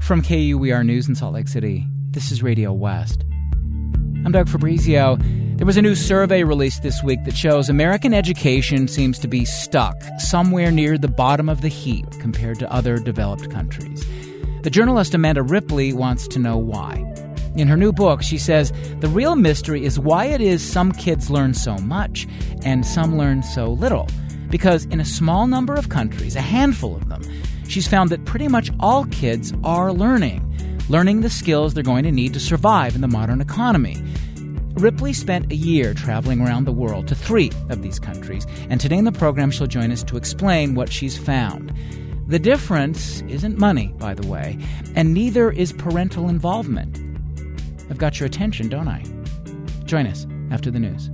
From KUER News in Salt Lake City, this is Radio West. I'm Doug Fabrizio. There was a new survey released this week that shows American education seems to be stuck somewhere near the bottom of the heap compared to other developed countries. The journalist Amanda Ripley wants to know why. In her new book, she says the real mystery is why it is some kids learn so much and some learn so little. Because in a small number of countries, a handful of them, she's found that pretty much all kids are learning the skills they're going to need to survive in the modern economy. Ripley spent a year traveling around the world to 3 of these countries, and today in the program she'll join us to explain what she's found. The difference isn't money, by the way, and neither is parental involvement. I've got your attention, don't I? Join us after the news.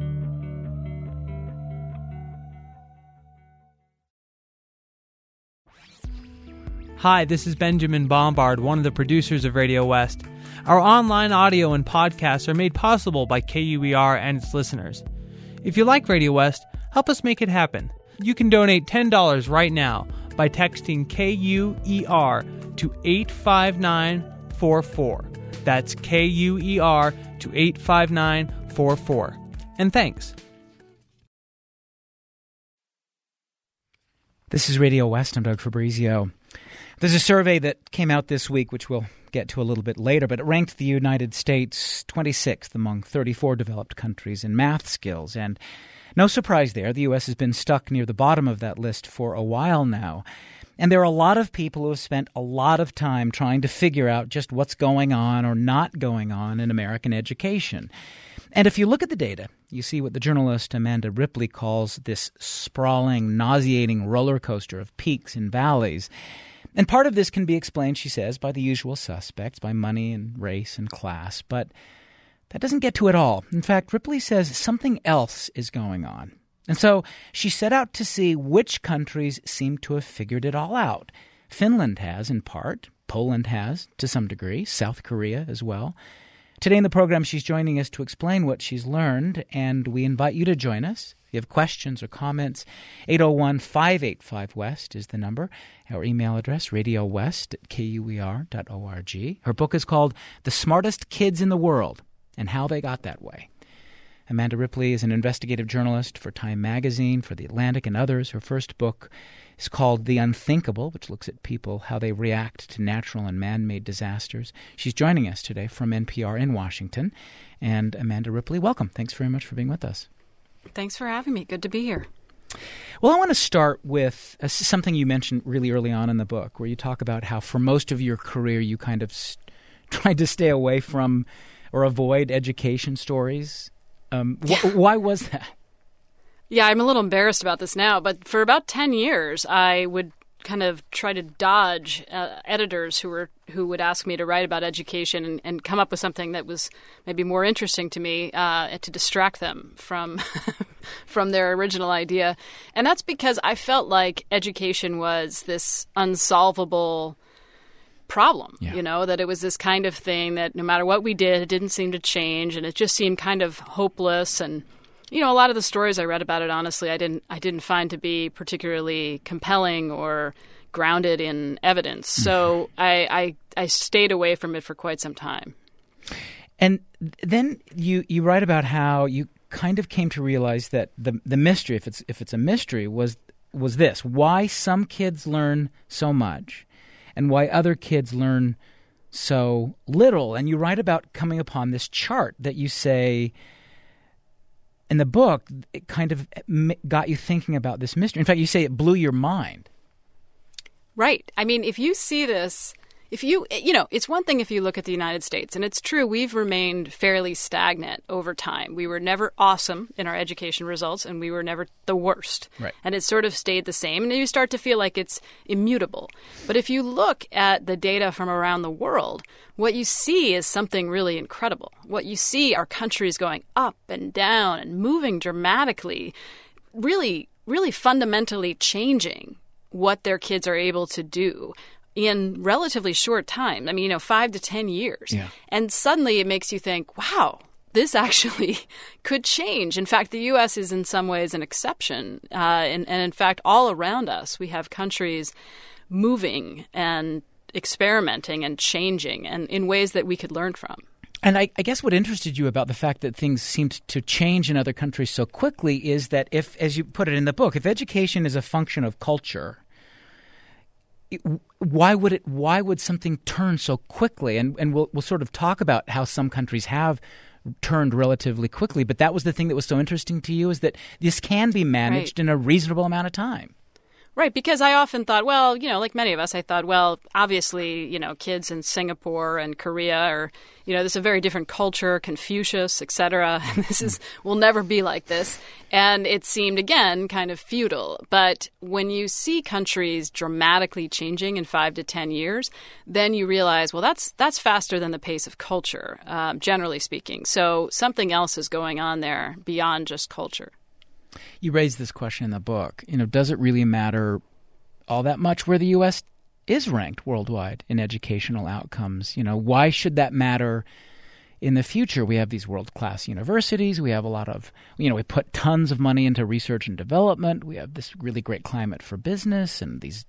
Hi, this is Benjamin Bombard, one of the producers of Radio West. Our online audio and podcasts are made possible by KUER and its listeners. If you like Radio West, help us make it happen. You can donate $10 right now by texting KUER to 85944. That's KUER to 85944. And thanks. This is Radio West. I'm Doug Fabrizio. There's a survey that came out this week, which we'll get to a little bit later, but it ranked the United States 26th among 34 developed countries in math skills. And no surprise there, the U.S. has been stuck near the bottom of that list for a while now. And there are a lot of people who have spent a lot of time trying to figure out just what's going on or not going on in American education. And if you look at the data, you see what the journalist Amanda Ripley calls this sprawling, nauseating roller coaster of peaks and valleys. And part of this can be explained, she says, by the usual suspects, by money and race and class. But that doesn't get to it all. In fact, Ripley says something else is going on. And so she set out to see which countries seem to have figured it all out. Finland has, in part. Poland has, to some degree. South Korea as well. Today in the program, she's joining us to explain what she's learned, and we invite you to join us. If you have questions or comments, 801-585-WEST is the number. Our email address, radiowest@kuer.org. Her book is called The Smartest Kids in the World and How They Got That Way. Amanda Ripley is an investigative journalist for Time Magazine, for The Atlantic, and others. Her first book is called The Unthinkable, which looks at people, how they react to natural and man-made disasters. She's joining us today from NPR in Washington. And Amanda Ripley, welcome. Thanks very much for being with us. Thanks for having me. Good to be here. Well, I want to start with something you mentioned really early on in the book, where you talk about how for most of your career you kind of tried to stay away from or avoid education stories. Why was that? Yeah, I'm a little embarrassed about this now, but for about 10 years, I would kind of try to dodge editors who would ask me to write about education and come up with something that was maybe more interesting to me to distract them from from their original idea. And that's because I felt like education was this unsolvable problem, that it was this kind of thing that no matter what we did, it didn't seem to change, and it just seemed kind of hopeless. And a lot of the stories I read about it, honestly, I didn't find to be particularly compelling or grounded in evidence. So I stayed away from it for quite some time. And then you write about how you kind of came to realize that the mystery, if it's a mystery, was this: why some kids learn so much and why other kids learn so little. And you write about coming upon this chart that you say in the book, it kind of got you thinking about this mystery. In fact, you say it blew your mind. Right. I mean, if you see this, it's one thing if you look at the United States, and it's true, we've remained fairly stagnant over time. We were never awesome in our education results, and we were never the worst. Right. And it sort of stayed the same, and you start to feel like it's immutable. But if you look at the data from around the world, what you see is something really incredible. What you see are countries going up and down and moving dramatically, really, really fundamentally changing what their kids are able to do in relatively short time. I mean, 5 to 10 years. Yeah. And suddenly it makes you think, wow, this actually could change. In fact, the U.S. is in some ways an exception. And in fact, all around us, we have countries moving and experimenting and changing and in ways that we could learn from. And I guess what interested you about the fact that things seemed to change in other countries so quickly is that if, as you put it in the book, if education is a function of culture, why would something turn so quickly? And we'll sort of talk about how some countries have turned relatively quickly, but that was the thing that was so interesting to you, is that this can be managed in a reasonable amount of time. Right, because I often thought, well, like many of us, I thought, well, obviously, kids in Singapore and Korea are, this is a very different culture, Confucius, et cetera. Will never be like this. And it seemed, again, kind of futile. But when you see countries dramatically changing in 5 to 10 years, then you realize, well, that's faster than the pace of culture, generally speaking. So something else is going on there beyond just culture. You raised this question in the book. Does it really matter all that much where the U.S. is ranked worldwide in educational outcomes? Why should that matter in the future? We have these world-class universities. We have a lot of, we put tons of money into research and development. We have this really great climate for business and these,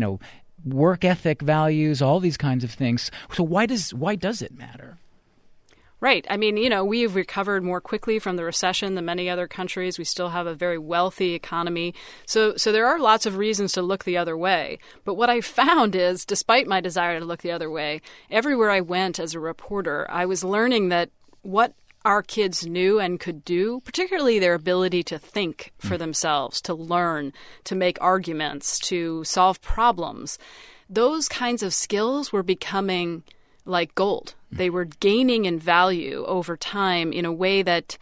work ethic values, all these kinds of things. So why does it matter? Right. I mean, we've recovered more quickly from the recession than many other countries. We still have a very wealthy economy. So there are lots of reasons to look the other way. But what I found is, despite my desire to look the other way, everywhere I went as a reporter, I was learning that what our kids knew and could do, particularly their ability to think for themselves, to learn, to make arguments, to solve problems, those kinds of skills were becoming like gold. They were gaining in value over time in a way that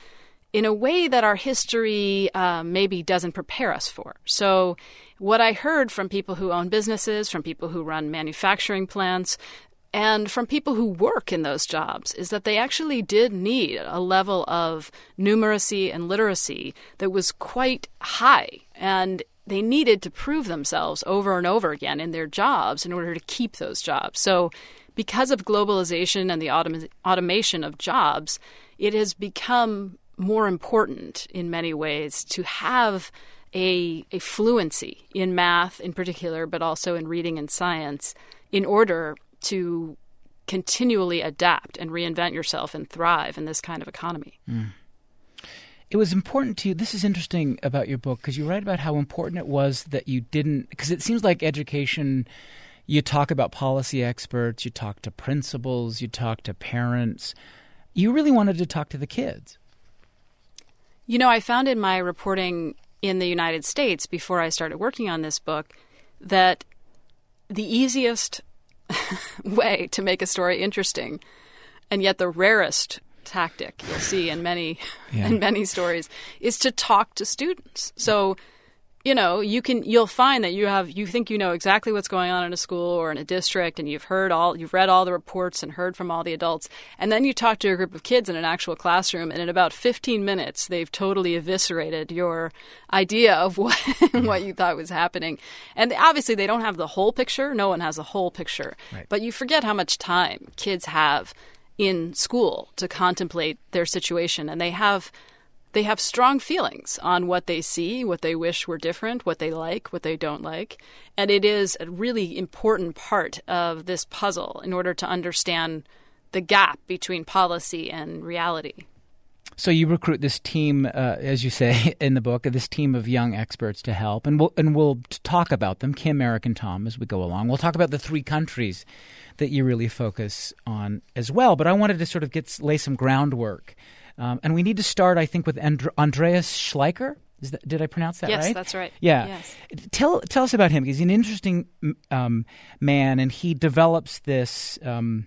our history maybe doesn't prepare us for. So what I heard from people who own businesses, from people who run manufacturing plants, and from people who work in those jobs is that they actually did need a level of numeracy and literacy that was quite high. And they needed to prove themselves over and over again in their jobs in order to keep those jobs. So because of globalization and the automation of jobs, it has become more important in many ways to have a fluency in math in particular, but also in reading and science, in order to continually adapt and reinvent yourself and thrive in this kind of economy. It was important to you. This is interesting about your book, because you write about how important it was that you didn't, because it seems like education, you talk about policy experts, you talk to principals, you talk to parents. You really wanted to talk to the kids. I found in my reporting in the United States before I started working on this book that the easiest way to make a story interesting, and yet the rarest tactic you'll see in many stories, is to talk to students. So you'll find that you think you know exactly what's going on in a school or in a district, and you've read all the reports and heard from all the adults, and then you talk to a group of kids in an actual classroom, and in about 15 minutes they've totally eviscerated your idea of what you thought was happening. And obviously they don't have the whole picture. No one has the whole picture. Right. But you forget how much time kids have in school to contemplate their situation, and they have strong feelings on what they see, what they wish were different, what they like, what they don't like. And it is a really important part of this puzzle in order to understand the gap between policy and reality. So you recruit this team, as you say in the book, this team of young experts to help, and we'll talk about them, Kim, Eric, and Tom, as we go along. We'll talk about the 3 countries that you really focus on as well. But I wanted to sort of lay some groundwork. And we need to start, I think, with Andreas Schleicher. Did I pronounce that right? Yes, that's right. Yeah. Yes. Tell us about him. He's an interesting man, and he develops this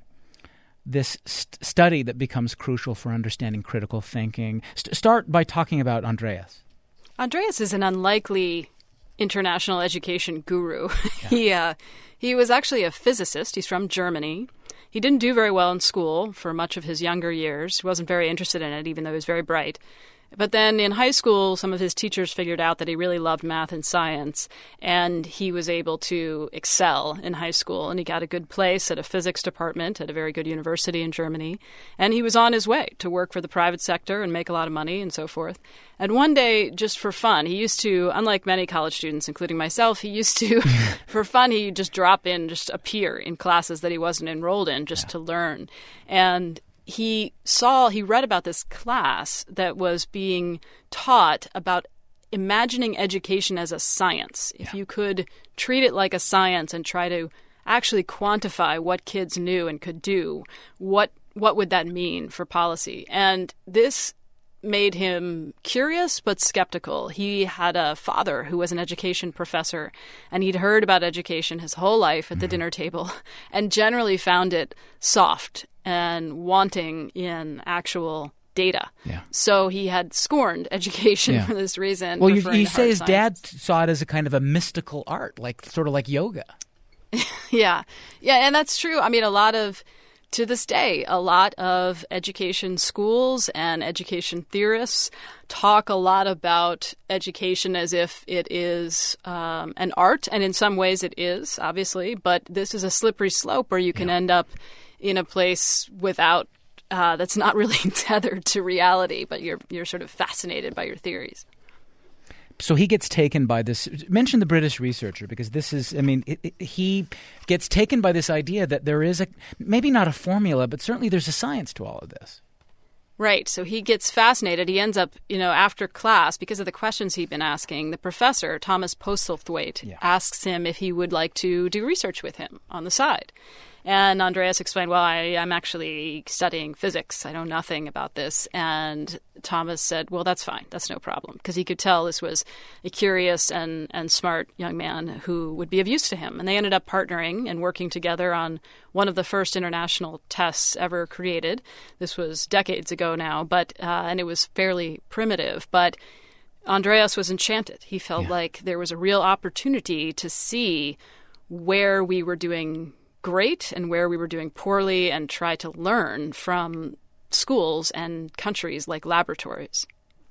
study that becomes crucial for understanding critical thinking. Start by talking about Andreas. Andreas is an unlikely international education guru. Yeah. He was actually a physicist. He's from Germany. He didn't do very well in school for much of his younger years. He wasn't very interested in it, even though he was very bright. But then in high school, some of his teachers figured out that he really loved math and science, and he was able to excel in high school. And he got a good place at a physics department at a very good university in Germany. And he was on his way to work for the private sector and make a lot of money and so forth. And one day, just for fun, he used to, unlike many college students, including myself, he used to, for fun, he'd just drop in, just appear in classes that he wasn't enrolled in just to learn. And he read about this class that was being taught about imagining education as a science. If you could treat it like a science and try to actually quantify what kids knew and could do, what would that mean for policy? And this made him curious but skeptical. He had a father who was an education professor, and he'd heard about education his whole life at the dinner table and generally found it soft and wanting in actual data. Yeah. So he had scorned education for this reason. Well, you say his dad saw it as a kind of a mystical art, sort of like yoga. Yeah, and that's true. I mean, to this day, a lot of education schools and education theorists talk a lot about education as if it is an art, and in some ways it is, obviously, but this is a slippery slope where you can end up in a place without that's not really tethered to reality, but you're sort of fascinated by your theories. So he gets taken by this. Mention the British researcher, because this is, he gets taken by this idea that there is maybe not a formula, but certainly there's a science to all of this. Right. So he gets fascinated. He ends up, after class, because of the questions he'd been asking, the professor, Thomas Postlethwaite, asks him if he would like to do research with him on the side. And Andreas explained, well, I'm actually studying physics. I know nothing about this. And Thomas said, well, that's fine. That's no problem. Because he could tell this was a curious and smart young man who would be of use to him. And they ended up partnering and working together on one of the first international tests ever created. This was decades ago now, and it was fairly primitive. But Andreas was enchanted. He felt like there was a real opportunity to see where we were doing great and where we were doing poorly and try to learn from schools and countries like laboratories.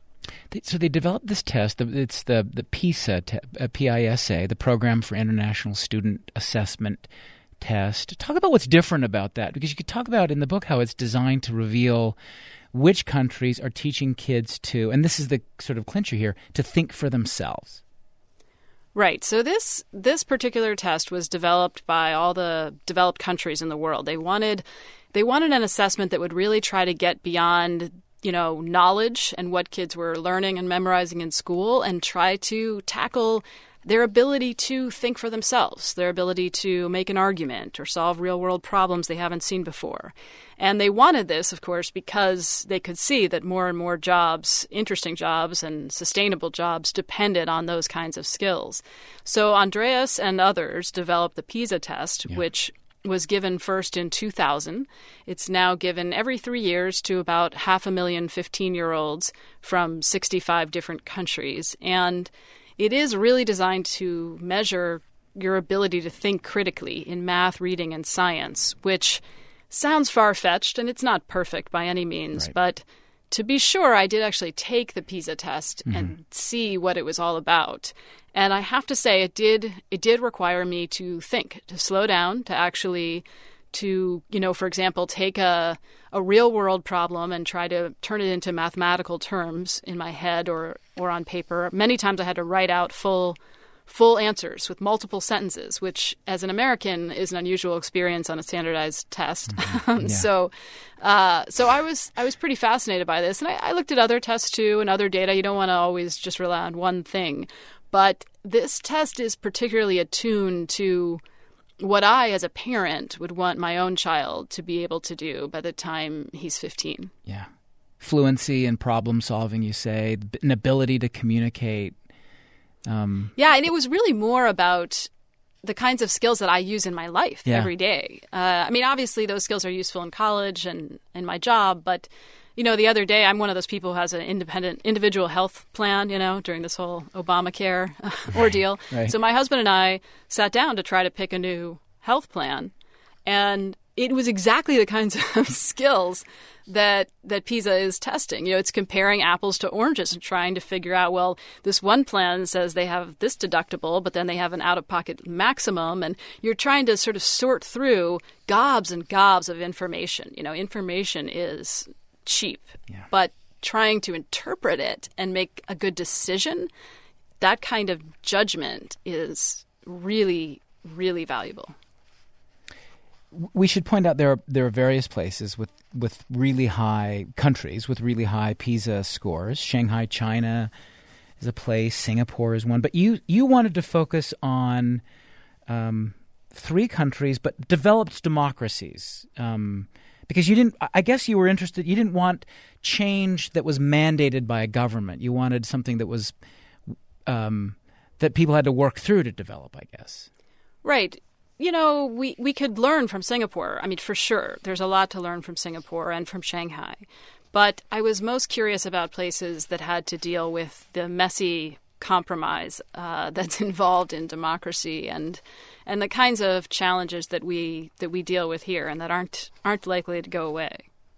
So they developed this test. It's the PISA, P-I-S-A, the Program for International Student Assessment Test. Talk about what's different about that, because you could talk about in the book how it's designed to reveal which countries are teaching kids to, and this is the sort of clincher here, to think for themselves. Right. So this particular test was developed by all the developed countries in the world. They wanted an assessment that would really try to get beyond, knowledge and what kids were learning and memorizing in school, and try to tackle their ability to think for themselves, their ability to make an argument or solve real-world problems they haven't seen before. And they wanted this, of course, because they could see that more and more jobs, interesting jobs and sustainable jobs, depended on those kinds of skills. So Andreas and others developed the PISA test, which was given first in 2000. It's now given every 3 years to about 500,000 15-year-olds from 65 different countries. And it is really designed to measure your ability to think critically in math, reading, and science, which sounds far-fetched, and it's not perfect by any means. Right. But to be sure, I did actually take the PISA test and see what it was all about. And I have to say, it did require me to think, to slow down, to actually for example, take a real-world problem and try to turn it into mathematical terms in my head or on paper. Many times I had to write out full answers with multiple sentences, which, as an American, is an unusual experience on a standardized test. So I was pretty fascinated by this. And I looked at other tests, too, and other data. You don't want to always just rely on one thing. But this test is particularly attuned to what I, as a parent, would want my own child to be able to do by the time he's 15. Yeah. Fluency in problem solving, you say, an ability to communicate. And it was really more about the kinds of skills that I use in my life every day. Obviously, those skills are useful in college and in my job, but the other day, I'm one of those people who has an individual health plan, during this whole Obamacare ordeal. Right. So my husband and I sat down to try to pick a new health plan. And, it was exactly the kinds of skills that PISA is testing. It's comparing apples to oranges and trying to figure out, well, this one plan says they have this deductible, but then they have an out-of-pocket maximum, and you're trying to sort of sort through gobs and gobs of information. Information is cheap, but trying to interpret it and make a good decision, that kind of judgment is really, really valuable. We should point out there are various places with really high countries with really high PISA scores. Shanghai, China is a place. Singapore is one. But you wanted to focus on 3 countries, but developed democracies, because you didn't. I guess you were interested. You didn't want change that was mandated by a government. You wanted something that was that people had to work through to develop, I guess. Right. We could learn from Singapore. I mean, for sure. There's a lot to learn from Singapore and from Shanghai. But I was most curious about places that had to deal with the messy compromise that's involved in democracy and the kinds of challenges that we deal with here and that aren't likely to go away.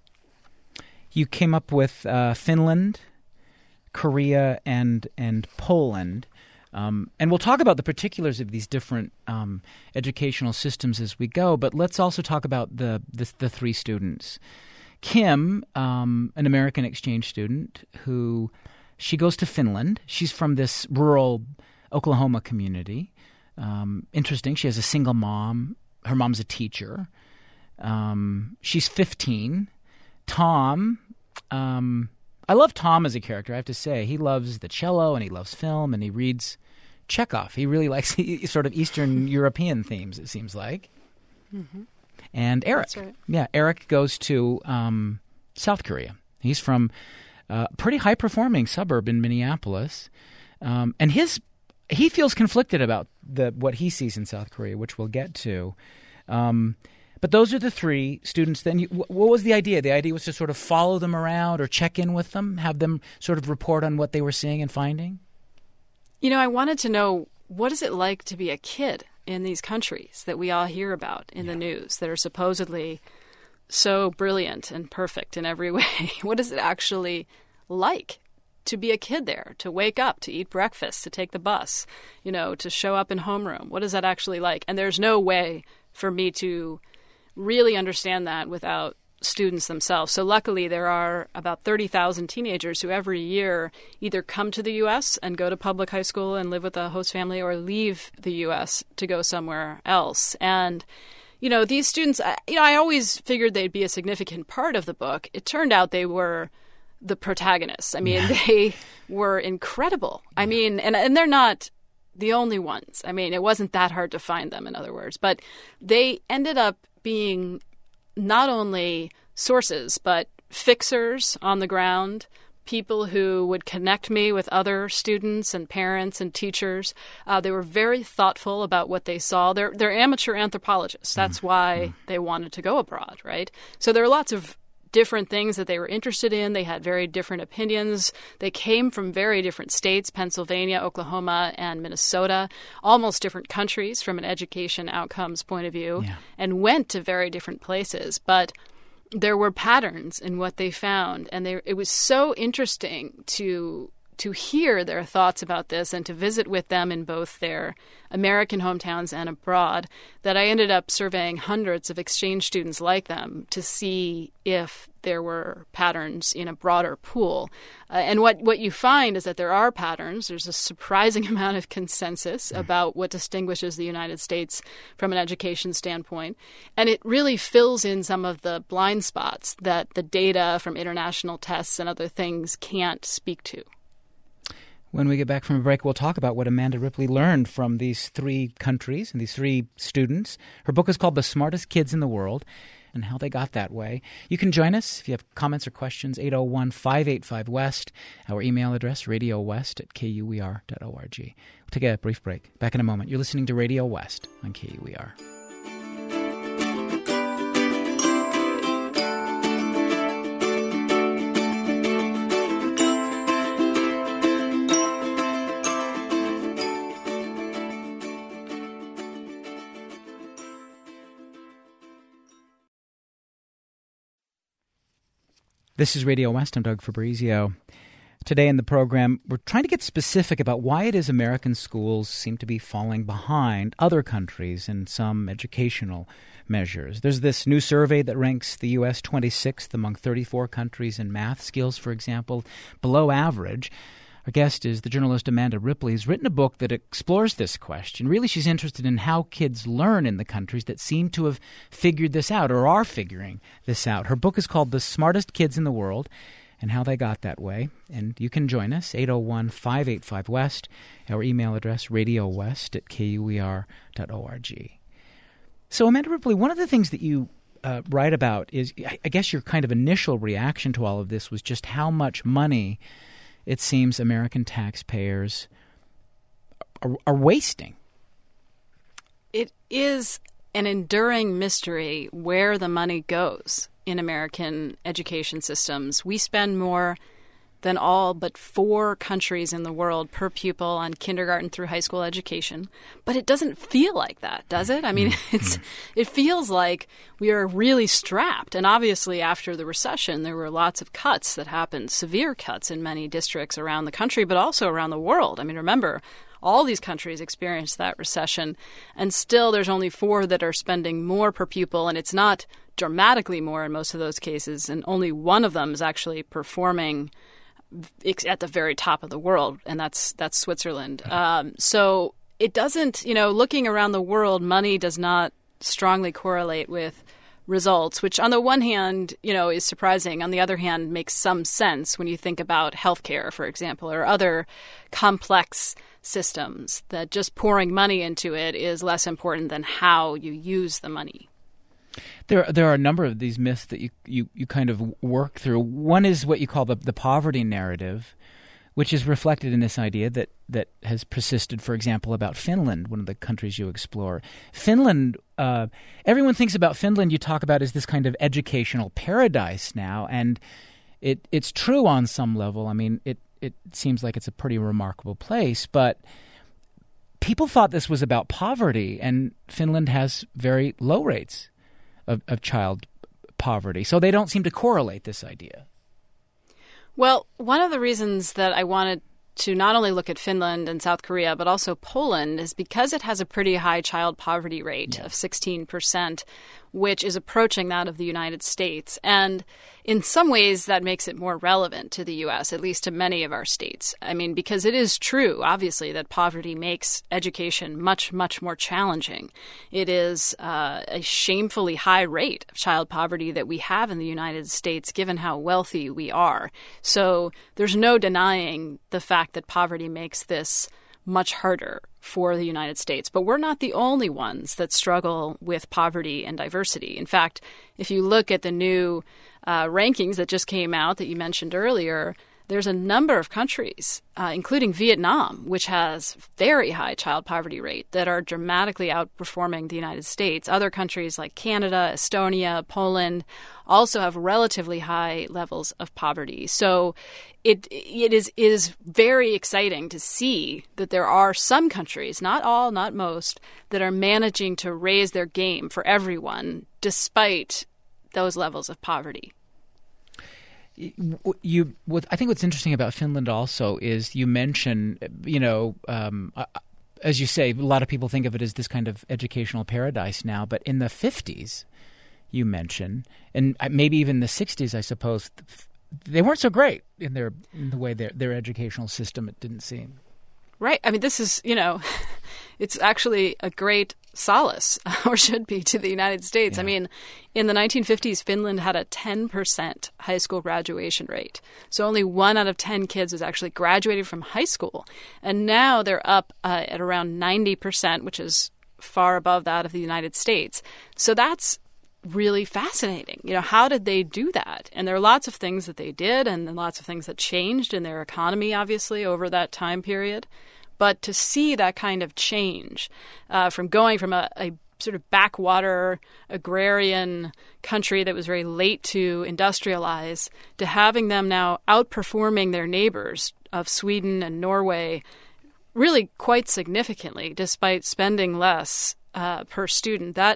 You came up with Finland, Korea, and Poland. And we'll talk about the particulars of these different educational systems as we go, but let's also talk about the 3 students. Kim, an American exchange student she goes to Finland. She's from this rural Oklahoma community. Interesting. She has a single mom. Her mom's a teacher. She's 15. Tom, I love Tom as a character, I have to say. He loves the cello and he loves film and he reads Chekhov. He really likes sort of Eastern European themes, it seems like. Mm-hmm. And Eric. That's right. Yeah, Eric goes to South Korea. He's from a pretty high-performing suburb in Minneapolis. And he feels conflicted about what he sees in South Korea, which we'll get to. But those are the 3 students. Then, what was the idea? The idea was to sort of follow them around or check in with them, have them sort of report on what they were seeing and finding? I wanted to know, what is it like to be a kid in these countries that we all hear about in the news that are supposedly so brilliant and perfect in every way? What is it actually like to be a kid there, to wake up, to eat breakfast, to take the bus, to show up in homeroom? What is that actually like? And there's no way for me to really understand that without students themselves. So luckily there are about 30,000 teenagers who every year either come to the U.S. and go to public high school and live with a host family or leave the U.S. to go somewhere else. And, these students, I always figured they'd be a significant part of the book. It turned out they were the protagonists. I mean, they were incredible. I mean, and they're not the only ones. I mean, it wasn't that hard to find them, in other words. But they ended up being not only sources, but fixers on the ground, people who would connect me with other students and parents and teachers. They were very thoughtful about what they saw. They're amateur anthropologists. That's why they wanted to go abroad, right? So there are lots of different things that they were interested in. They had very different opinions. They came from very different states, Pennsylvania, Oklahoma, and Minnesota, almost different countries from an education outcomes point of view, and went to very different places. But there were patterns in what they found, and it was so interesting to hear their thoughts about this and to visit with them in both their American hometowns and abroad, that I ended up surveying hundreds of exchange students like them to see if there were patterns in a broader pool. And what you find is that there are patterns. There's a surprising amount of consensus about what distinguishes the United States from an education standpoint. And it really fills in some of the blind spots that the data from international tests and other things can't speak to. When we get back from a break, we'll talk about what Amanda Ripley learned from these 3 countries and these 3 students. Her book is called The Smartest Kids in the World and how they got that way. You can join us if you have comments or questions, 801-585-WEST. Our email address, radiowest@kuer.org. We'll take a brief break. Back in a moment. You're listening to Radio West on KUER. This is Radio West. I'm Doug Fabrizio. Today in the program, we're trying to get specific about why it is American schools seem to be falling behind other countries in some educational measures. There's this new survey that ranks the U.S. 26th among 34 countries in math skills, for example, below average. Our guest is the journalist Amanda Ripley, who's written a book that explores this question. Really, she's interested in how kids learn in the countries that seem to have figured this out or are figuring this out. Her book is called The Smartest Kids in the World and How They Got That Way. And you can join us, 801-585-WEST, our email address, radiowest@kuer.org. So, Amanda Ripley, one of the things that you write about is, I guess your kind of initial reaction to all of this was just how much money it seems American taxpayers are wasting. It is an enduring mystery where the money goes in American education systems. We spend more than all but 4 countries in the world per pupil on kindergarten through high school education. But it doesn't feel like that, does it? I mean, it feels like we are really strapped. And obviously, after the recession, there were lots of cuts that happened, severe cuts in many districts around the country, but also around the world. I mean, remember, all these countries experienced that recession, and still there's only 4 that are spending more per pupil, and it's not dramatically more in most of those cases, and only one of them is actually performing at the very top of the world, and that's Switzerland. So it doesn't, looking around the world, money does not strongly correlate with results, which on the one hand, is surprising. On the other hand, makes some sense when you think about healthcare, for example, or other complex systems, that just pouring money into it is less important than how you use the money. There are a number of these myths that you kind of work through. One is what you call the poverty narrative, which is reflected in this idea that has persisted, for example, about Finland, one of the countries you explore. Finland, everyone thinks about Finland, you talk about as this kind of educational paradise now, and it's true on some level. I mean, it seems like it's a pretty remarkable place, but people thought this was about poverty, and Finland has very low rates of child poverty. So they don't seem to correlate this idea. Well, one of the reasons that I wanted to not only look at Finland and South Korea, but also Poland, is because it has a pretty high child poverty rate of 16%, which is approaching that of the United States. And in some ways, that makes it more relevant to the U.S., at least to many of our states. I mean, because it is true, obviously, that poverty makes education much, much more challenging. It is a shamefully high rate of child poverty that we have in the United States, given how wealthy we are. So there's no denying the fact that poverty makes this much harder for the United States. But we're not the only ones that struggle with poverty and diversity. In fact, if you look at the new rankings that just came out that you mentioned earlier, there's a number of countries, including Vietnam, which has very high child poverty rate, that are dramatically outperforming the United States. Other countries like Canada, Estonia, Poland also have relatively high levels of poverty. So it is very exciting to see that there are some countries, not all, not most, that are managing to raise their game for everyone despite those levels of poverty. I think what's interesting about Finland also is you mention, as you say, a lot of people think of it as this kind of educational paradise now. But in the 50s, you mention, and maybe even the 60s, I suppose, they weren't so great in the way their educational system, it didn't seem. Right. I mean, this is, it's actually a great solace, or should be, to the United States. Yeah. I mean, in the 1950s, Finland had a 10% high school graduation rate. So only 1 out of 10 kids was actually graduated from high school. And now they're up at around 90%, which is far above that of the United States. So that's really fascinating. How did they do that? And there are lots of things that they did, and then lots of things that changed in their economy, obviously, over that time period. But to see that kind of change from going from a sort of backwater agrarian country that was very late to industrialize to having them now outperforming their neighbors of Sweden and Norway really quite significantly, despite spending less per student,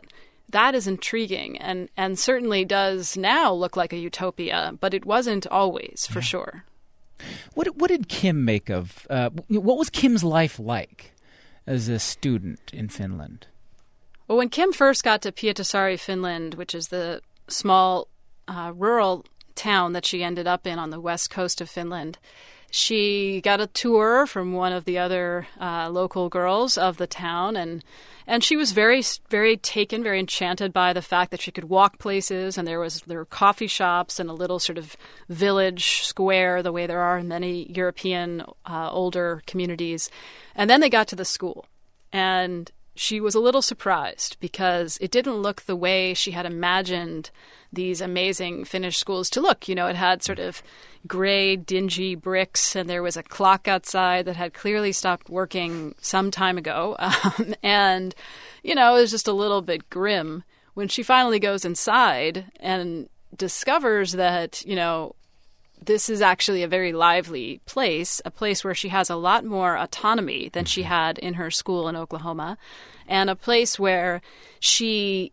that is intriguing and certainly does now look like a utopia, but it wasn't always, for sure. What did Kim make of what was Kim's life like as a student in Finland? Well, when Kim first got to Pietarsaari, Finland, which is the small rural town that she ended up in on the west coast of Finland, she got a tour from one of the other local girls of the town, and she was very, very taken, very enchanted by the fact that she could walk places, and there were coffee shops and a little sort of village square, the way there are in many European older communities. And then they got to the school, and she was a little surprised because it didn't look the way she had imagined these amazing Finnish schools to look. You know, it had sort of gray, dingy bricks, and there was a clock outside that had clearly stopped working some time ago. And, you know, it was just a little bit grim when she finally goes inside and discovers that, you know, this is actually a very lively place, a place where she has a lot more autonomy than she had in her school in Oklahoma, and a place where she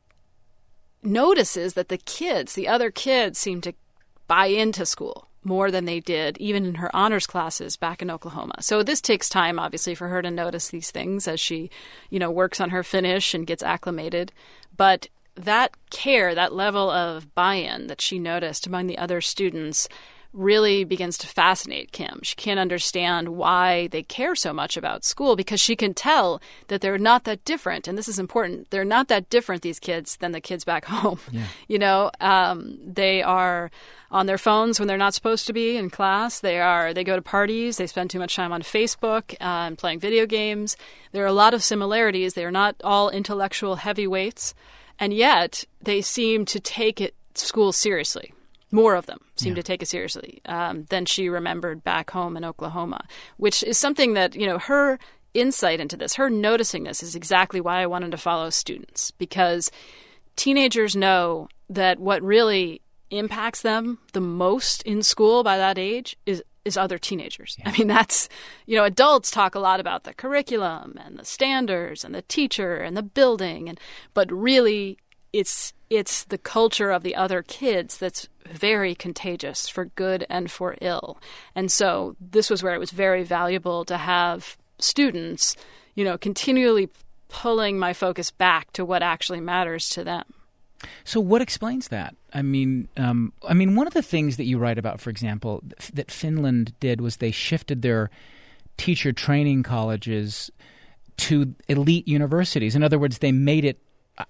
notices that the other kids seem to buy into school more than they did even in her honors classes back in Oklahoma. So this takes time, obviously, for her to notice these things as she, you know, works on her Finnish and gets acclimated. But that care, that level of buy-in that she noticed among the other students really begins to fascinate Kim. She can't understand why they care so much about school because she can tell that they're not that different. And this is important. They're not that different, these kids, than the kids back home. Yeah. You know, they are on their phones when they're not supposed to be in class. They go to parties. They spend too much time on Facebook and playing video games. There are a lot of similarities. They are not all intellectual heavyweights. And yet they seem to take school seriously. More of them seem to take it seriously than she remembered back home in Oklahoma, which is something that, you know, her insight into this, her noticing this is exactly why I wanted to follow students, because teenagers know that what really impacts them the most in school by that age is other teenagers. Yeah. I mean, that's, you know, adults talk a lot about the curriculum and the standards and the teacher and the building, but really it's the culture of the other kids that's very contagious for good and for ill. And so this was where it was very valuable to have students, you know, continually pulling my focus back to what actually matters to them. So what explains that? I mean, one of the things that you write about, for example, that Finland did was they shifted their teacher training colleges to elite universities. In other words, they made it,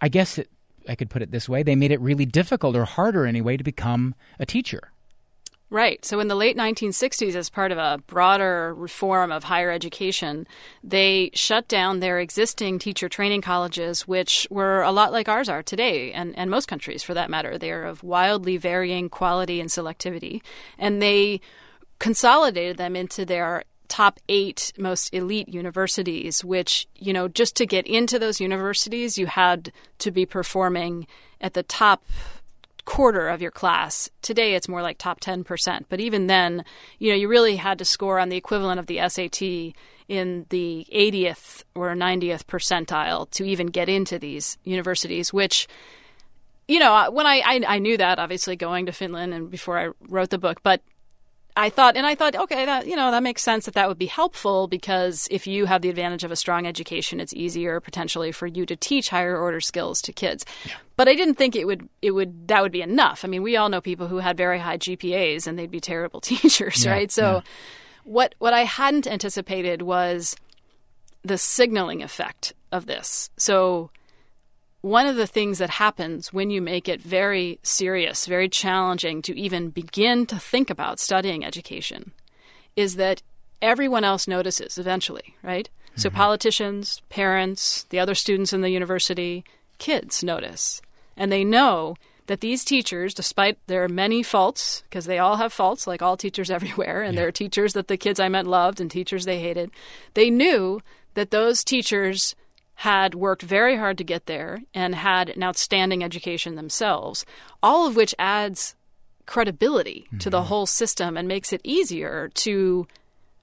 I could put it this way, they made it really difficult, or harder anyway, to become a teacher. Right. So in the late 1960s, as part of a broader reform of higher education, they shut down their existing teacher training colleges, which were a lot like ours are today, and most countries for that matter. They are of wildly varying quality and selectivity. And they consolidated them into their top 8 most elite universities, which, you know, just to get into those universities, you had to be performing at the top quarter of your class. Today, it's more like top 10%. But even then, you know, you really had to score on the equivalent of the SAT in the 80th or 90th percentile to even get into these universities, which, you know, when I knew that, obviously, going to Finland and before I wrote the book, but I thought, okay, that makes sense that would be helpful, because if you have the advantage of a strong education, it's easier potentially for you to teach higher order skills to kids. Yeah. But I didn't think that would be enough. I mean, we all know people who had very high GPAs and they'd be terrible teachers, right? So what I hadn't anticipated was the signaling effect of this. So one of the things that happens when you make it very serious, very challenging to even begin to think about studying education is that everyone else notices eventually, right? Mm-hmm. So politicians, parents, the other students in the university, kids notice. And they know that these teachers, despite their many faults, because they all have faults like all teachers everywhere, and there are teachers that the kids I met loved and teachers they hated, they knew that those teachers had worked very hard to get there and had an outstanding education themselves, all of which adds credibility to the whole system and makes it easier to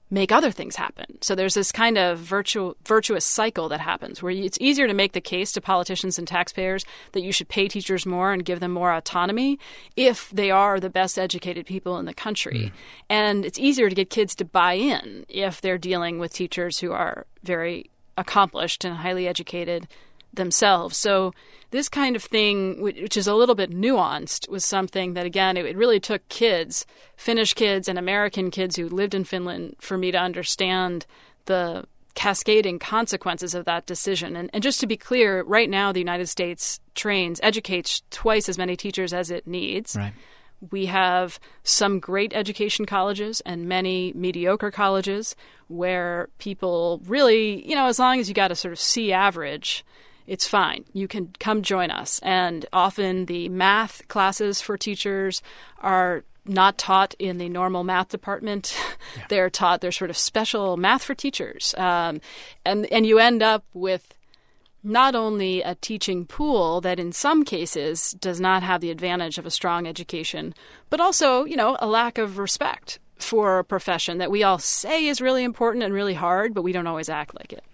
make other things happen. So there's this kind of virtuous cycle that happens where it's easier to make the case to politicians and taxpayers that you should pay teachers more and give them more autonomy if they are the best educated people in the country. And it's easier to get kids to buy in if they're dealing with teachers who are very accomplished and highly educated themselves. So this kind of thing, which is a little bit nuanced, was something that, again, it really took kids, Finnish kids and American kids who lived in Finland, for me to understand the cascading consequences of that decision. And just to be clear, right now the United States educates twice as many teachers as it needs. Right. We have some great education colleges and many mediocre colleges where people really, as long as you got a sort of C average, it's fine. You can come join us. And often the math classes for teachers are not taught in the normal math department. Yeah. They're sort of special math for teachers. And you end up with not only a teaching pool that in some cases does not have the advantage of a strong education, but also, a lack of respect for a profession that we all say is really important and really hard, but we don't always act like it.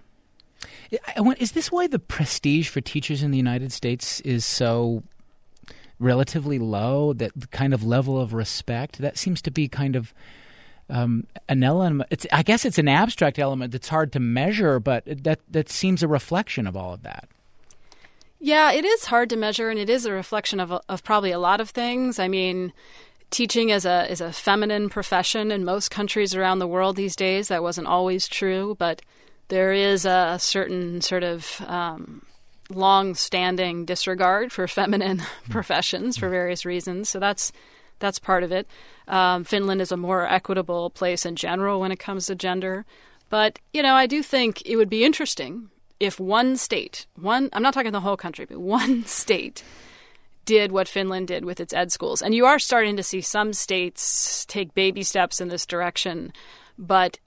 Is this why the prestige for teachers in the United States is so relatively low, that kind of level of respect? That seems to be kind of an element. I guess it's an abstract element that's hard to measure, but that seems a reflection of all of that. Yeah, it is hard to measure, and it is a reflection of probably a lot of things. I mean, teaching is a feminine profession in most countries around the world these days. That wasn't always true, but there is a certain sort of long-standing disregard for feminine professions for various reasons. So that's part of it. Finland is a more equitable place in general when it comes to gender. But, I do think it would be interesting if one state, I'm not talking the whole country, but one state did what Finland did with its ed schools. And you are starting to see some states take baby steps in this direction. But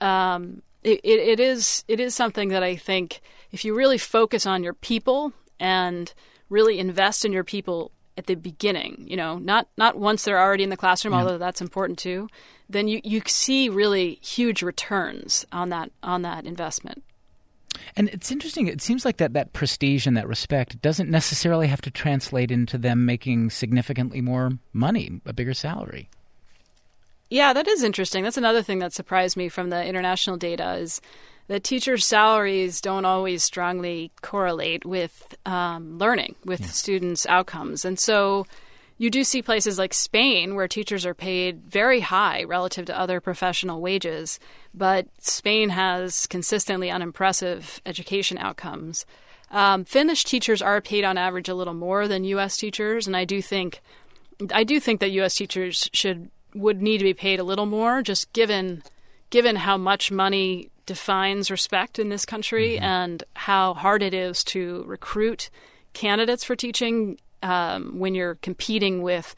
it is something that I think if you really focus on your people and really invest in your people at the beginning, not once they're already in the classroom, although that's important too, then you see really huge returns on that investment. And it's interesting. It seems like that prestige and that respect doesn't necessarily have to translate into them making significantly more money, a bigger salary. Yeah, that is interesting. That's another thing that surprised me from the international data is that teachers' salaries don't always strongly correlate with learning, with students' outcomes. And so you do see places like Spain where teachers are paid very high relative to other professional wages, but Spain has consistently unimpressive education outcomes. Finnish teachers are paid on average a little more than U.S. teachers, and I do think that U.S. teachers would need to be paid a little more, just given how much money defines respect in this country and how hard it is to recruit candidates for teaching when you're competing with,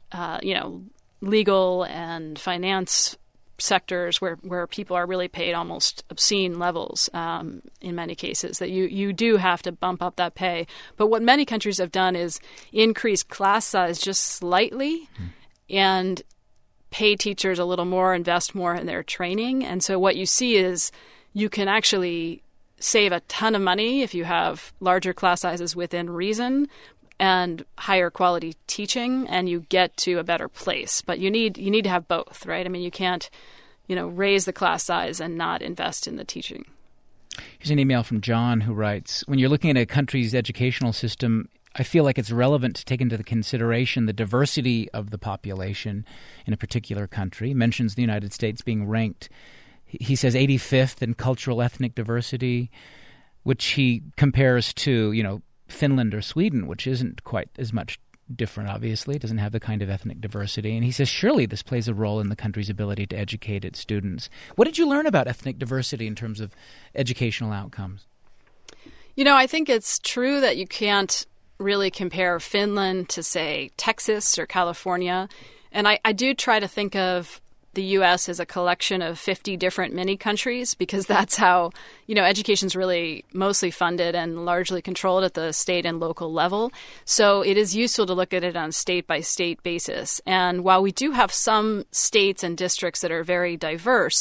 legal and finance sectors where people are really paid almost obscene levels in many cases, that you do have to bump up that pay. But what many countries have done is increase class size just slightly and pay teachers a little more, invest more in their training. And so what you see is you can actually save a ton of money if you have larger class sizes within reason and higher quality teaching, and you get to a better place. But you need to have both, right? I mean, you can't, raise the class size and not invest in the teaching. Here's an email from John who writes, when you're looking at a country's educational system, I feel like it's relevant to take into consideration the diversity of the population in a particular country. He mentions the United States being ranked, he says, 85th in cultural ethnic diversity, which he compares to, Finland or Sweden, which isn't quite as much different, obviously. It doesn't have the kind of ethnic diversity. And he says, surely this plays a role in the country's ability to educate its students. What did you learn about ethnic diversity in terms of educational outcomes? I think it's true that you can't really compare Finland to, say, Texas or California. And I do try to think of the U.S. as a collection of 50 different mini countries, because that's how, education's really mostly funded and largely controlled at the state and local level. So it is useful to look at it on a state-by-state basis. And while we do have some states and districts that are very diverse,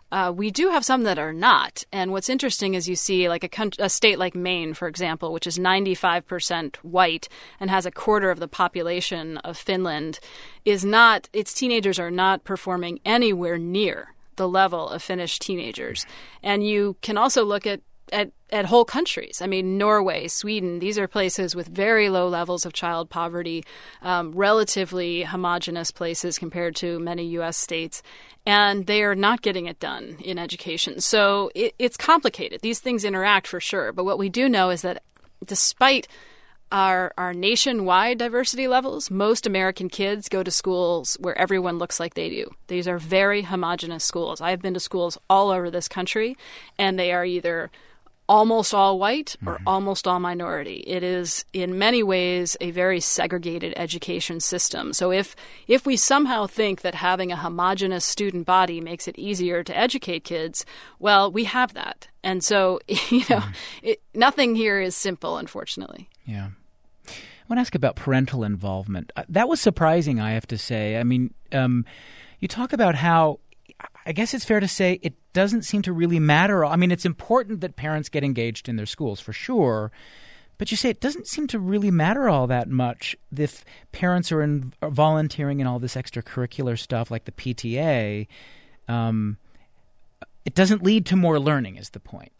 we do have some that are not. And what's interesting is you see like a state like Maine, for example, which is 95% white and has a quarter of the population of Finland, its teenagers are not performing anywhere near the level of Finnish teenagers. And you can also look at whole countries. I mean, Norway, Sweden, these are places with very low levels of child poverty, relatively homogenous places compared to many U.S. states, and they are not getting it done in education. So it's complicated. These things interact for sure. But what we do know is that despite our nationwide diversity levels, most American kids go to schools where everyone looks like they do. These are very homogenous schools. I've been to schools all over this country, and they are either almost all white or almost all minority. It is in many ways a very segregated education system. So if we somehow think that having a homogeneous student body makes it easier to educate kids, well, we have that. And so, nothing here is simple, unfortunately. Yeah. I want to ask about parental involvement. That was surprising, I have to say. I mean, you talk about how, I guess it's fair to say, it doesn't seem to really matter. I mean, it's important that parents get engaged in their schools, for sure. But you say it doesn't seem to really matter all that much if parents are volunteering in all this extracurricular stuff like the PTA. It doesn't lead to more learning, is the point.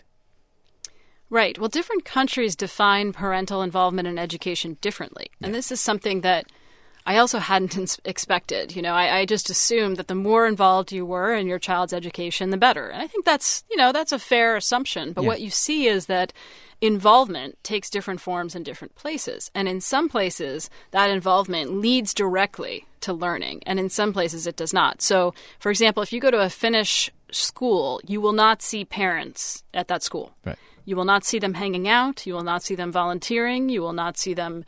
Right. Well, different countries define parental involvement in education differently. And this is something that I also hadn't expected. I just assumed that the more involved you were in your child's education, the better. And I think that's a fair assumption. But what you see is that involvement takes different forms in different places. And in some places, that involvement leads directly to learning. And in some places, it does not. So, for example, if you go to a Finnish school, you will not see parents at that school. Right. You will not see them hanging out. You will not see them volunteering. You will not see them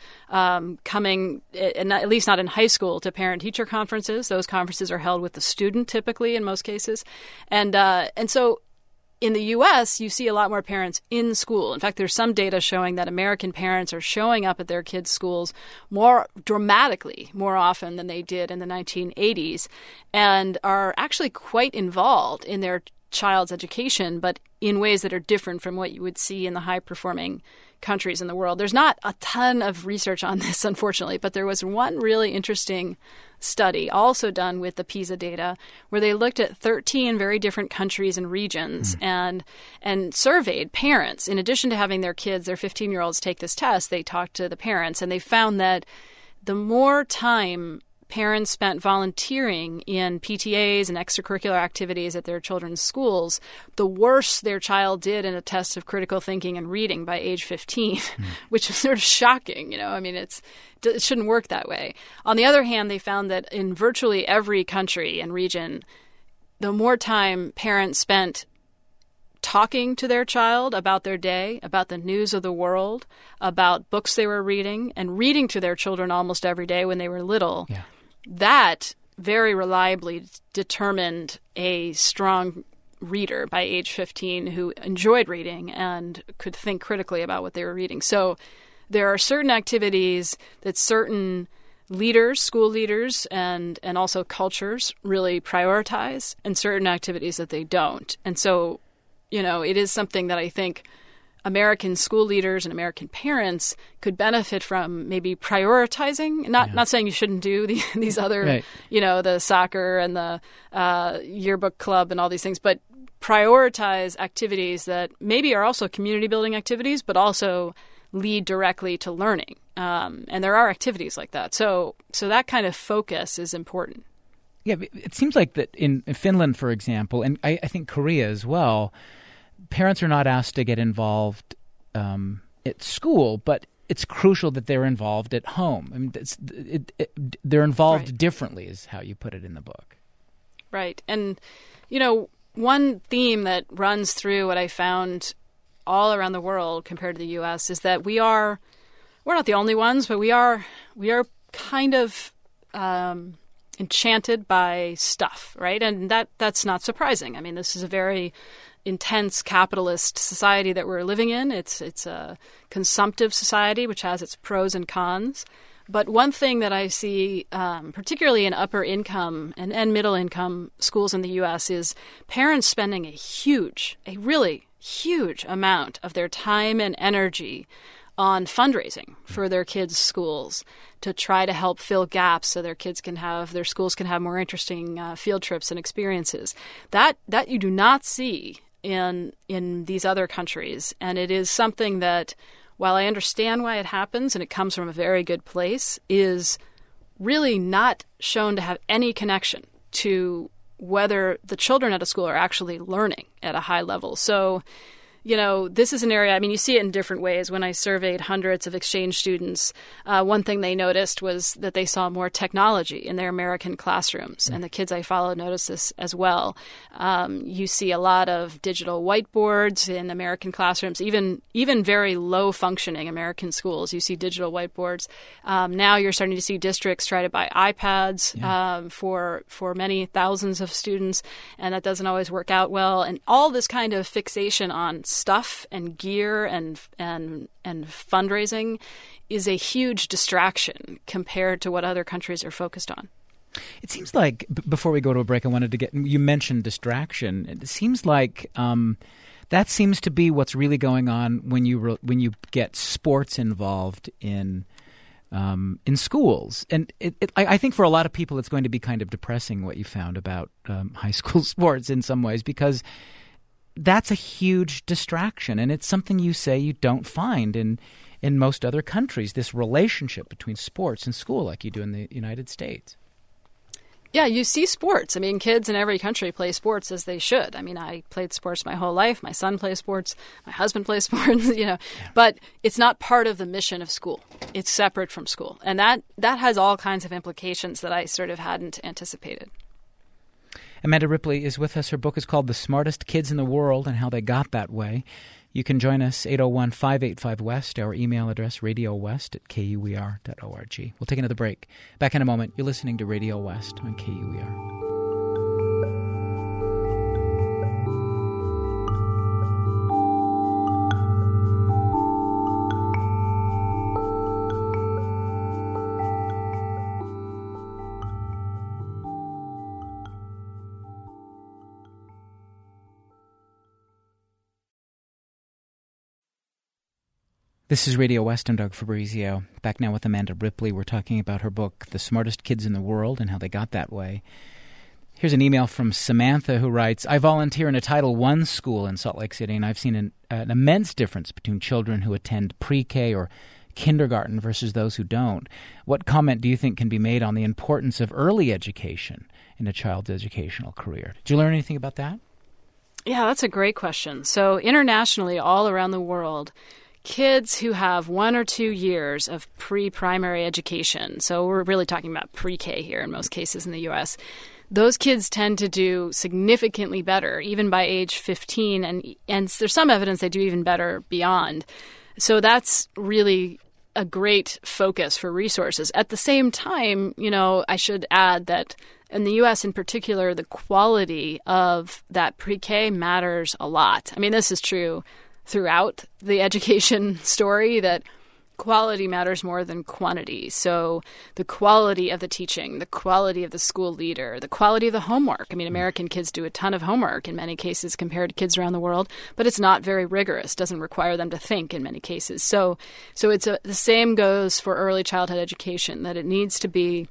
coming, at least not in high school, to parent-teacher conferences. Those conferences are held with the student, typically, in most cases. And so in the U.S., you see a lot more parents in school. In fact, there's some data showing that American parents are showing up at their kids' schools more dramatically, more often than they did in the 1980s, and are actually quite involved in their child's education, but in ways that are different from what you would see in the high-performing countries in the world. There's not a ton of research on this, unfortunately, but there was one really interesting study also done with the PISA data where they looked at 13 very different countries and regions and surveyed parents. In addition to having their kids, their 15-year-olds, take this test, they talked to the parents, and they found that the more time parents spent volunteering in PTAs and extracurricular activities at their children's schools, the worse their child did in a test of critical thinking and reading by age 15, which is sort of shocking. I mean, it shouldn't work that way. On the other hand, they found that in virtually every country and region, the more time parents spent talking to their child about their day, about the news of the world, about books they were reading, and reading to their children almost every day when they were little, that very reliably determined a strong reader by age 15 who enjoyed reading and could think critically about what they were reading. So there are certain activities that certain leaders, school leaders, and also cultures really prioritize, and certain activities that they don't. And so, it is something that I think American school leaders and American parents could benefit from maybe prioritizing, not saying you shouldn't do these other, right. The soccer and the yearbook club and all these things, but prioritize activities that maybe are also community building activities, but also lead directly to learning. And there are activities like that. So that kind of focus is important. Yeah, it seems like that in Finland, for example, and I think Korea as well, parents are not asked to get involved at school, but it's crucial that they're involved at home. I mean, they're involved differently is how you put it in the book. Right. And, one theme that runs through what I found all around the world compared to the U.S. is that we're not the only ones, but we are kind of enchanted by stuff, right? And that's not surprising. I mean, this is a very intense capitalist society that we're living in. It's a consumptive society, which has its pros and cons. But one thing that I see, particularly in upper income and middle income schools in the U.S., is parents spending a really huge amount of their time and energy on fundraising for their kids' schools to try to help fill gaps so their schools can have more interesting field trips and experiences. That you do not see in these other countries, and it is something that, while I understand why it happens and it comes from a very good place, is really not shown to have any connection to whether the children at a school are actually learning at a high level. So, this is an area, you see it in different ways. When I surveyed hundreds of exchange students, one thing they noticed was that they saw more technology in their American classrooms. And the kids I followed noticed this as well. You see a lot of digital whiteboards in American classrooms, even very low-functioning American schools. You see digital whiteboards. Now you're starting to see districts try to buy iPads for many thousands of students, and that doesn't always work out well. And all this kind of fixation on stuff and gear and fundraising is a huge distraction compared to what other countries are focused on. It seems like, before we go to a break, I wanted to you mentioned distraction. It seems like that seems to be what's really going on when you get sports involved in schools. And I think for a lot of people it's going to be kind of depressing what you found about high school sports in some ways, because that's a huge distraction, and it's something you say you don't find in most other countries, this relationship between sports and school like you do in the United States. Yeah, you see sports. Kids in every country play sports as they should. I played sports my whole life. My son plays sports. My husband plays sports, But it's not part of the mission of school. It's separate from school. And that has all kinds of implications that I sort of hadn't anticipated. Amanda Ripley is with us. Her book is called The Smartest Kids in the World and How They Got That Way. You can join us, 801-585-WEST, our email address, radiowest@kuer.org. We'll take another break. Back in a moment. You're listening to Radio West on KUER. This is Radio West. I'm Doug Fabrizio. Back now with Amanda Ripley. We're talking about her book, The Smartest Kids in the World and How They Got That Way. Here's an email from Samantha who writes, I volunteer in a Title I school in Salt Lake City, and I've seen an immense difference between children who attend pre-K or kindergarten versus those who don't. What comment do you think can be made on the importance of early education in a child's educational career? Did you learn anything about that? Yeah, that's a great question. So internationally, all around the world, kids who have 1 or 2 years of pre-primary education, so we're really talking about pre-K here in most cases in the U.S., those kids tend to do significantly better, even by age 15, and there's some evidence they do even better beyond. So that's really a great focus for resources. At the same time, I should add that in the U.S. in particular, the quality of that pre-K matters a lot. This is true throughout the education story, that quality matters more than quantity. So the quality of the teaching, the quality of the school leader, the quality of the homework. American kids do a ton of homework in many cases compared to kids around the world, but it's not very rigorous, doesn't require them to think in many cases. So it's the same goes for early childhood education, that it needs to be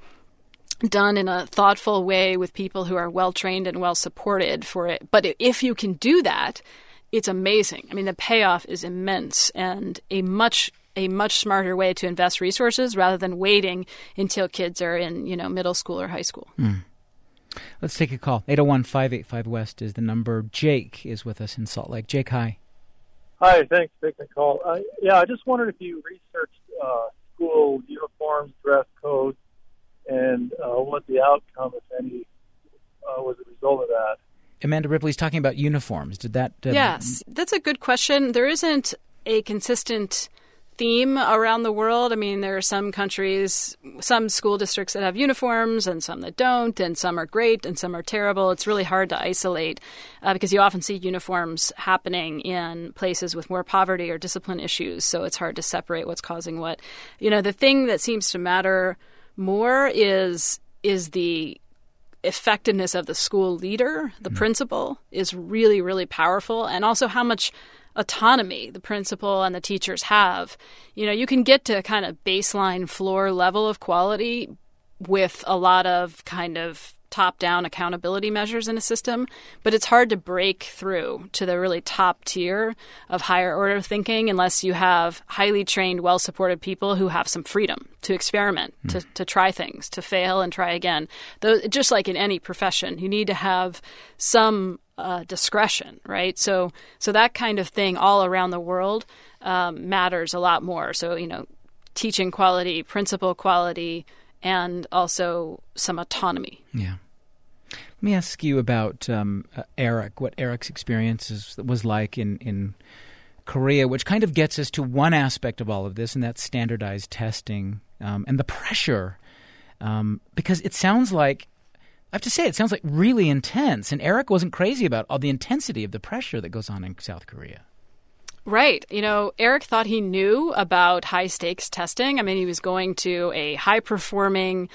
done in a thoughtful way with people who are well-trained and well-supported for it. But if you can do that, it's amazing. The payoff is immense, and a much smarter way to invest resources rather than waiting until kids are in, middle school or high school. Let's take a call. 801-585-WEST is the number. Jake is with us in Salt Lake. Jake, hi. Hi, thanks for taking the call. I just wondered if you researched school uniforms, dress codes, and what the outcome, if any, was a result of that. Amanda Ripley's talking about uniforms. Did that? Yes, that's a good question. There isn't a consistent theme around the world. I mean, there are some countries, some school districts that have uniforms and some that don't, and some are great and some are terrible. It's really hard to isolate because you often see uniforms happening in places with more poverty or discipline issues, so it's hard to separate what's causing what. The thing that seems to matter more is the effectiveness of the school leader. The principal is really, really powerful, and also how much autonomy the principal and the teachers have. You can get to kind of baseline floor level of quality with a lot of kind of top-down accountability measures in a system, but it's hard to break through to the really top tier of higher order thinking unless you have highly trained, well-supported people who have some freedom to experiment, to try things, to fail and try again. Just like in any profession, you need to have some discretion, right? So that kind of thing all around the world matters a lot more. So, teaching quality, principal quality, and also some autonomy. Yeah. Let me ask you about Eric, what Eric's experience was like in Korea, which kind of gets us to one aspect of all of this, and that's standardized testing and the pressure. Because it sounds like, I have to say, it sounds like really intense. And Eric wasn't crazy about all the intensity of the pressure that goes on in South Korea. Right. Eric thought he knew about high-stakes testing. I mean, he was going to a high-performing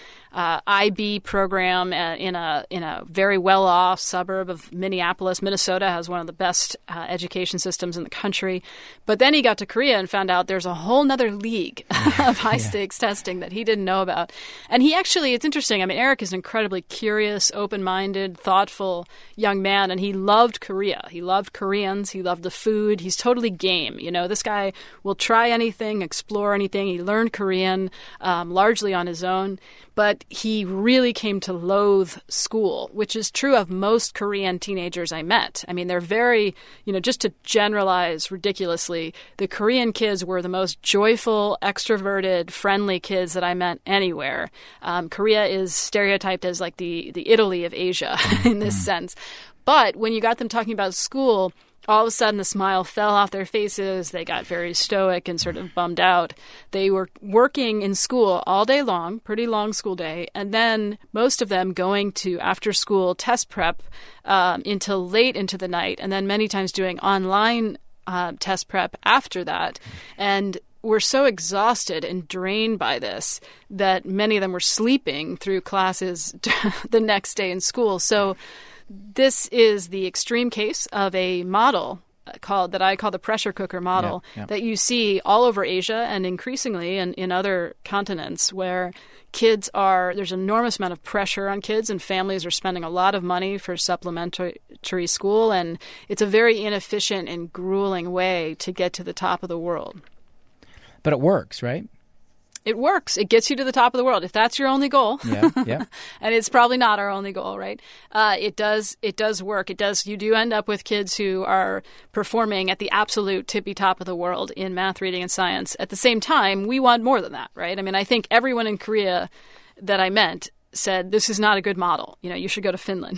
IB program in a very well-off suburb of Minneapolis. Minnesota has one of the best education systems in the country. But then he got to Korea and found out there's a whole nother league of high-stakes testing that he didn't know about. And he actually, it's interesting. I mean, Eric is an incredibly curious, open-minded, thoughtful young man, and he loved Korea. He loved Koreans. He loved the food. He's totally game. This guy will try anything, explore anything. He learned Korean largely on his own, but he really came to loathe school, which is true of most Korean teenagers I met. I mean, they're very, just to generalize ridiculously, the Korean kids were the most joyful, extroverted, friendly kids that I met anywhere. Korea is stereotyped as like the Italy of Asia in this sense. But when you got them talking about school, all of a sudden the smile fell off their faces. They got very stoic and sort of bummed out. They were working in school all day long, pretty long school day, and then most of them going to after-school test prep until late into the night, and then many times doing online test prep after that. And were so exhausted and drained by this that many of them were sleeping through classes the next day in school. So this is the extreme case of a model that I call the pressure cooker model that you see all over Asia and increasingly in other continents where there's an enormous amount of pressure on kids and families are spending a lot of money for supplementary school, and it's a very inefficient and grueling way to get to the top of the world. But it works, right? It works. It gets you to the top of the world. If that's your only goal, yeah. And it's probably not our only goal, right? It does work. You do end up with kids who are performing at the absolute tippy top of the world in math, reading, and science. At the same time, we want more than that, right? I mean, I think everyone in Korea that I met said, this is not a good model. You should go to Finland.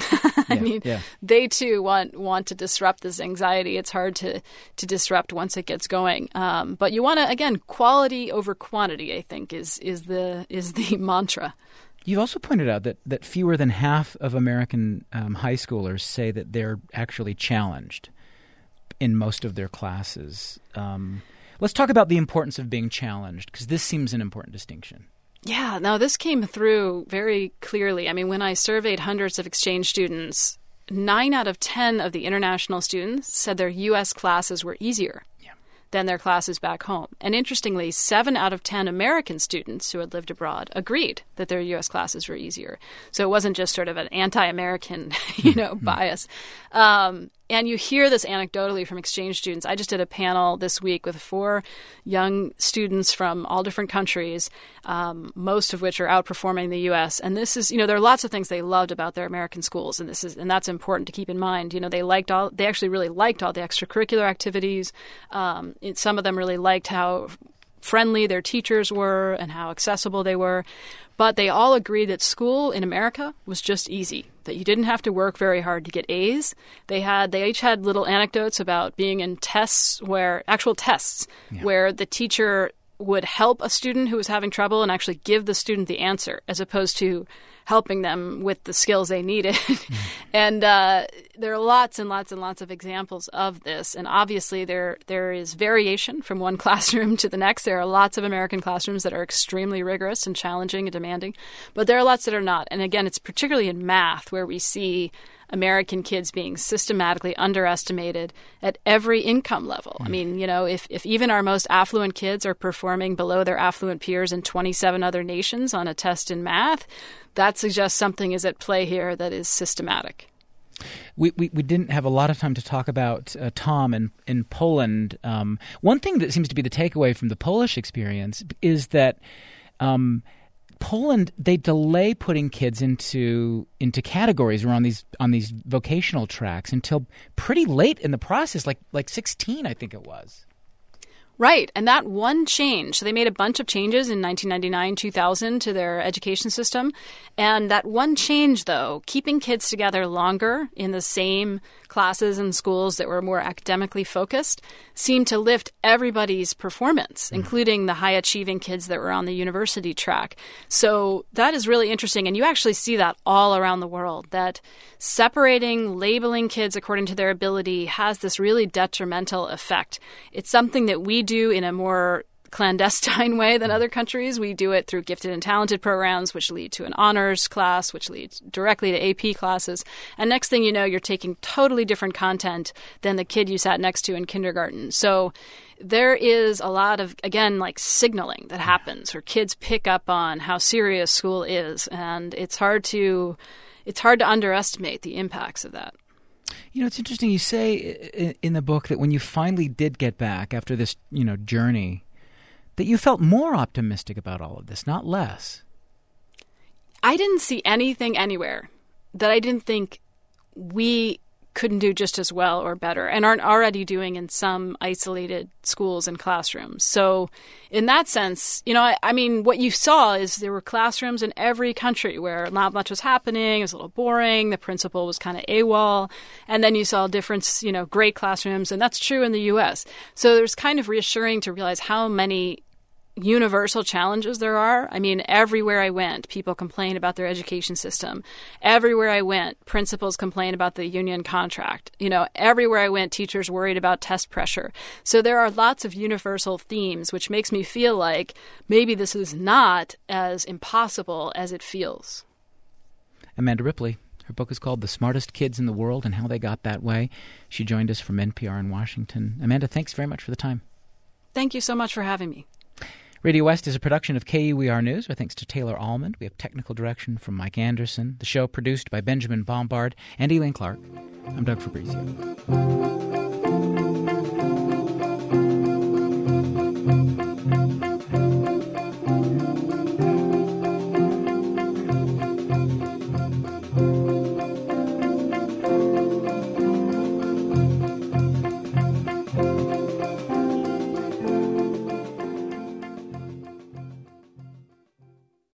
They too want to disrupt this anxiety. It's hard to disrupt once it gets going. But you want to, again, quality over quantity, I think, is the mantra. You've also pointed out that fewer than half of American high schoolers say that they're actually challenged in most of their classes. Let's talk about the importance of being challenged, because this seems an important distinction. Yeah, no, this came through very clearly. I mean, when I surveyed hundreds of exchange students, 9 out of 10 of the international students said their U.S. classes were easier than their classes back home. And interestingly, 7 out of 10 American students who had lived abroad agreed that their U.S. classes were easier. So it wasn't just sort of an anti-American, bias. And you hear this anecdotally from exchange students. I just did a panel this week with 4 young students from all different countries, most of which are outperforming the U.S. And this is, there are lots of things they loved about their American schools, and that's important to keep in mind. They actually really liked all the extracurricular activities. Some of them really liked how friendly their teachers were and how accessible they were. But they all agreed that school in America was just easy, that you didn't have to work very hard to get A's. They each had little anecdotes about being in tests where the teacher would help a student who was having trouble and actually give the student the answer as opposed to helping them with the skills they needed. And there are lots and lots and lots of examples of this. And obviously there is variation from one classroom to the next. There are lots of American classrooms that are extremely rigorous and challenging and demanding, but there are lots that are not. And again, it's particularly in math where we see American kids being systematically underestimated at every income level. I mean, if even our most affluent kids are performing below their affluent peers in 27 other nations on a test in math, that suggests something is at play here that is systematic. We didn't have a lot of time to talk about Tom in Poland. One thing that seems to be the takeaway from the Polish experience is that Poland, they delay putting kids into categories or on these vocational tracks until pretty late in the process, like 16, I think it was. Right. And that one change, so they made a bunch of changes in 1999, 2000 to their education system. And that one change, though, keeping kids together longer in the same classes and schools that were more academically focused, seemed to lift everybody's performance, including the high-achieving kids that were on the university track. So that is really interesting. And you actually see that all around the world, that separating, labeling kids according to their ability has this really detrimental effect. It's something that we do in a more clandestine way than other countries. We do it through gifted and talented programs, which lead to an honors class, which leads directly to AP classes. And next thing you know, you're taking totally different content than the kid you sat next to in kindergarten. So there is a lot of, again, like signaling that happens where kids pick up on how serious school is. And it's hard to underestimate the impacts of that. It's interesting. You say in the book that when you finally did get back after this, journey, that you felt more optimistic about all of this, not less. I didn't see anything anywhere that I didn't think we couldn't do just as well or better and aren't already doing in some isolated schools and classrooms. So in that sense, I mean, what you saw is there were classrooms in every country where not much was happening. It was a little boring. The principal was kind of AWOL. And then you saw different, great classrooms. And that's true in the U.S. So there's kind of reassuring to realize how many universal challenges there are. I mean, everywhere I went, people complain about their education system. Everywhere I went, principals complain about the union contract. Everywhere I went, teachers worried about test pressure. So there are lots of universal themes, which makes me feel like maybe this is not as impossible as it feels. Amanda Ripley. Her book is called The Smartest Kids in the World and How They Got That Way. She joined us from NPR in Washington. Amanda, thanks very much for the time. Thank you so much for having me. Radio West is a production of KUER News. Our thanks to Taylor Allman. We have technical direction from Mike Anderson. The show produced by Benjamin Bombard and Elaine Clark. I'm Doug Fabrizio.